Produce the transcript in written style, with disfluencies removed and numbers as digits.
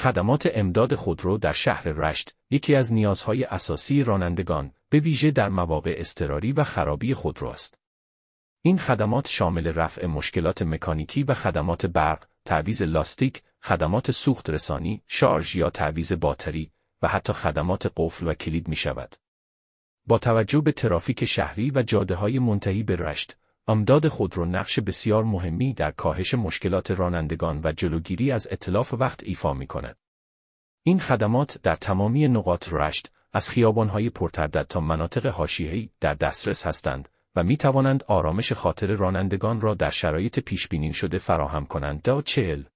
خدمات امداد خودرو در شهر رشت یکی از نیازهای اساسی رانندگان، به ویژه در مواقع اضطراری و خرابی خودرو است. این خدمات شامل رفع مشکلات مکانیکی و خدمات برق، تعویض لاستیک، خدمات سوخت رسانی، شارژ یا تعویض باتری و حتی خدمات قفل و کلید می شود. با توجه به ترافیک شهری و جاده‌های منتهی به رشت، امداد خودرو نقش بسیار مهمی در کاهش مشکلات رانندگان و جلوگیری از اتلاف وقت ایفا می‌کند. این خدمات در تمامی نقاط رشت، از خیابان‌های پرتردد تا مناطق حاشیه‌ای در دسترس هستند و می‌توانند آرامش خاطر رانندگان را در شرایط پیش‌بینی شده فراهم کنند. 40